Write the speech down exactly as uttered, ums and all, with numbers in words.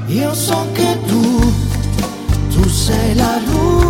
Io so che tu, tu sei la luce